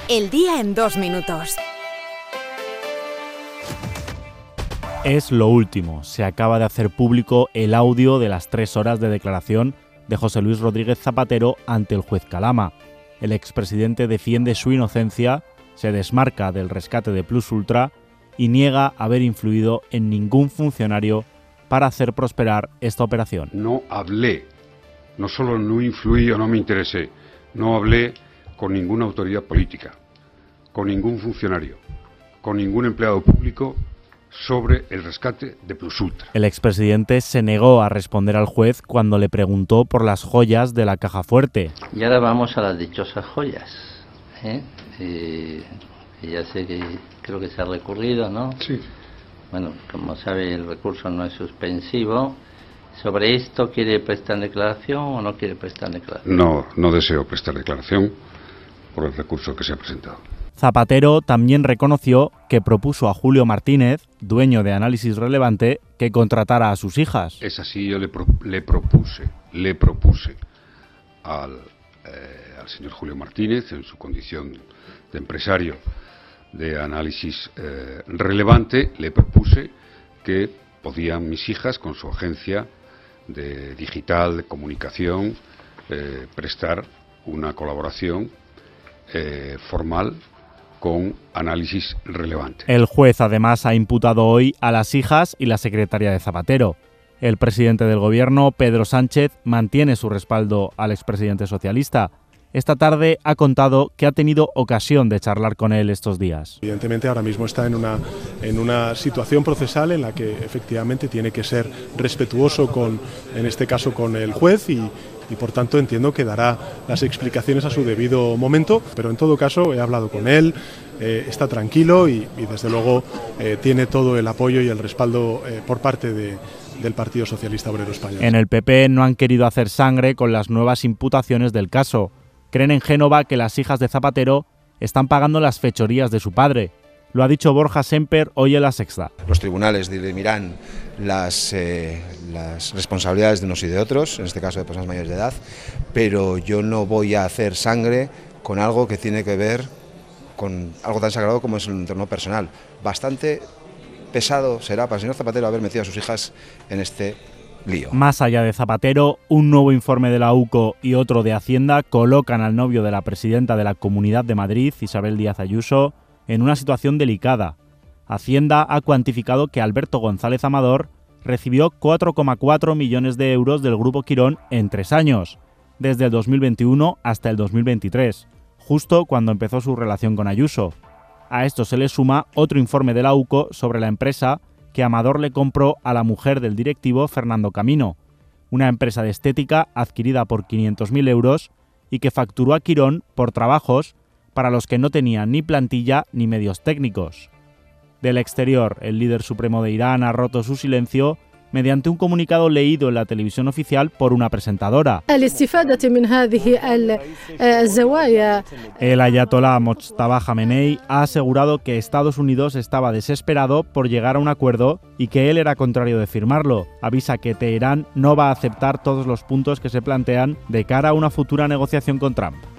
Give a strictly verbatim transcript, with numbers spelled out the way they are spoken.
El día en dos minutos. Es lo último. Se acaba de hacer público el audio de las tres horas de declaración de José Luis Rodríguez Zapatero ante el juez Calama. El expresidente defiende su inocencia, se desmarca del rescate de Plus Ultra y niega haber influido en ningún funcionario para hacer prosperar esta operación. No hablé, no solo no influí o no me interesé, no hablé con ninguna autoridad política, con ningún funcionario, con ningún empleado público sobre el rescate de Plus Ultra. El expresidente se negó a responder al juez cuando le preguntó por las joyas de la caja fuerte. Y ahora vamos a las dichosas joyas, ¿eh? Eh, ya sé que creo que se ha recurrido, ¿no? Sí. Bueno, como sabe, el recurso no es suspensivo. ¿Sobre esto quiere prestar declaración o no quiere prestar declaración? No, no deseo prestar declaración por el recurso que se ha presentado. Zapatero también reconoció que propuso a Julio Martínez, dueño de Análisis Relevante, que contratara a sus hijas. Es así, yo le, pro, le propuse, le propuse al, eh, al señor Julio Martínez, en su condición de empresario de Análisis eh, Relevante, le propuse que podían mis hijas, con su agencia de digital, de comunicación, eh, prestar una colaboración eh, formal con Análisis Relevante. El juez además ha imputado hoy a las hijas y la secretaria de Zapatero. El presidente del gobierno, Pedro Sánchez, mantiene su respaldo al expresidente socialista. Esta tarde ha contado que ha tenido ocasión de charlar con él estos días. Evidentemente ahora mismo está en una, en una situación procesal en la que efectivamente tiene que ser respetuoso con, en este caso, con el juez y, y por tanto entiendo que dará las explicaciones a su debido momento, pero en todo caso he hablado con él, eh, está tranquilo y, y desde luego eh, tiene todo el apoyo y el respaldo eh, por parte de, del Partido Socialista Obrero Español. En el P P no han querido hacer sangre con las nuevas imputaciones del caso. Creen en Génova que las hijas de Zapatero están pagando las fechorías de su padre. Lo ha dicho Borja Semper hoy en La Sexta. Los tribunales dirimirán las, eh, las responsabilidades de unos y de otros, en este caso de personas mayores de edad, pero yo no voy a hacer sangre con algo que tiene que ver con algo tan sagrado como es el entorno personal. Bastante pesado será para el señor Zapatero haber metido a sus hijas en este lío. Más allá de Zapatero, un nuevo informe de la U C O y otro de Hacienda colocan al novio de la presidenta de la Comunidad de Madrid, Isabel Díaz Ayuso, en una situación delicada. Hacienda ha cuantificado que Alberto González Amador recibió cuatro coma cuatro millones de euros del Grupo Quirón en tres años, desde el dos mil veintiuno hasta el dos mil veintitrés, justo cuando empezó su relación con Ayuso. A esto se le suma otro informe de la U C O sobre la empresa que Amador le compró a la mujer del directivo Fernando Camino, una empresa de estética adquirida por quinientos mil euros y que facturó a Quirón por trabajos para los que no tenía ni plantilla ni medios técnicos. Del exterior, el líder supremo de Irán ha roto su silencio mediante un comunicado leído en la televisión oficial por una presentadora. El ayatolá Mojtaba Jamenei ha asegurado que Estados Unidos estaba desesperado por llegar a un acuerdo y que él era contrario de firmarlo. Avisa que Teherán no va a aceptar todos los puntos que se plantean de cara a una futura negociación con Trump.